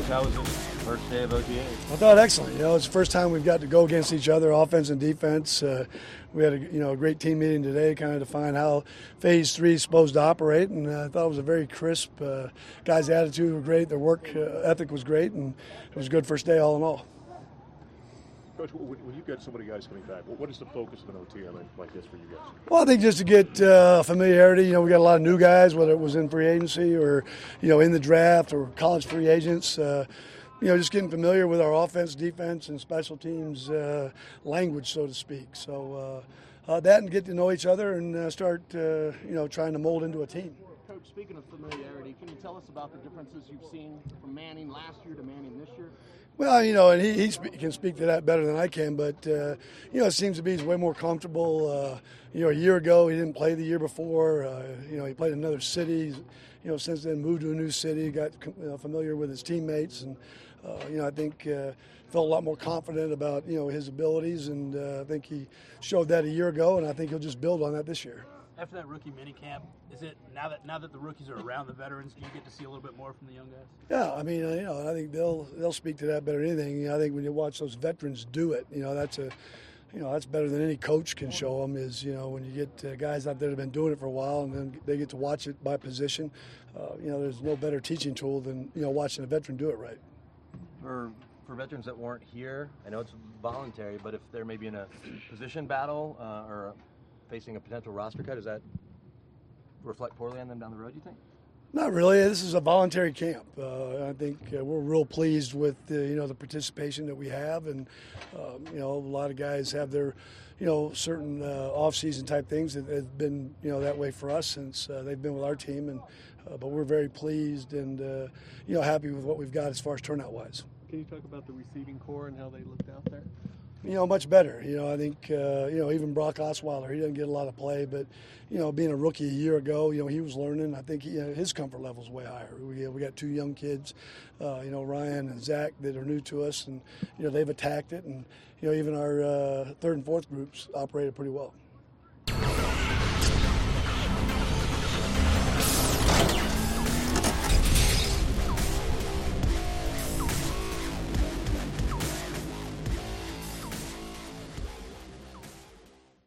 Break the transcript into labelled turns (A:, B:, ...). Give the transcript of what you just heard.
A: how was this first day of OTA?
B: I thought excellent. It's the first time we've got to go against each other, offense and defense. We had a great team meeting today, kind of define how Phase 3 is supposed to operate, and I thought it was a very crisp. Guys' attitude was great, their work ethic was great, and it was a good first day all in all.
C: Coach, when you get so many guys coming back, what is the focus of an OTA like this for you guys?
B: Well, I think just to get familiarity. We got a lot of new guys, whether it was in free agency or, in the draft or college free agents. Just getting familiar with our offense, defense, and special teams language, so to speak. So that and get to know each other and start, trying to mold into a team.
D: Coach, speaking of familiarity, can you tell us about the differences you've seen from Manning last year to Manning this year?
B: Well, and he can speak to that better than I can, but, it seems to be he's way more comfortable. A year ago he didn't play the year before. He played in another city. Since then moved to a new city, got familiar with his teammates, and, I think felt a lot more confident about, his abilities, and I think he showed that a year ago, and I think he'll just build on that this year.
E: After that rookie minicamp, is it now that the rookies are around the veterans, do you get to see a little bit more from the young guys?
B: Yeah, I think they'll speak to that better than anything. I think when you watch those veterans do it, that's better than any coach can show them. Is when you get guys out there that have been doing it for a while, and then they get to watch it by position. There's no better teaching tool than watching a veteran do it right.
A: For veterans that weren't here, I know it's voluntary, but if they're maybe in a position battle or facing a potential roster cut, does that reflect poorly on them down the road, you think?
B: Not really. This is a voluntary camp. I think we're real pleased with the participation that we have, and a lot of guys have their certain off-season type things that have been that way for us since they've been with our team, and but we're very pleased and happy with what we've got as far as turnout wise.
F: Can you talk about the receiving core and how they looked out there?
B: Much better. I think, even Brock Osweiler, he doesn't get a lot of play, but, being a rookie a year ago, he was learning. I think his comfort level is way higher. We got two young kids, Ryan and Zach, that are new to us, and, they've attacked it, and, even our third and fourth groups operated pretty well.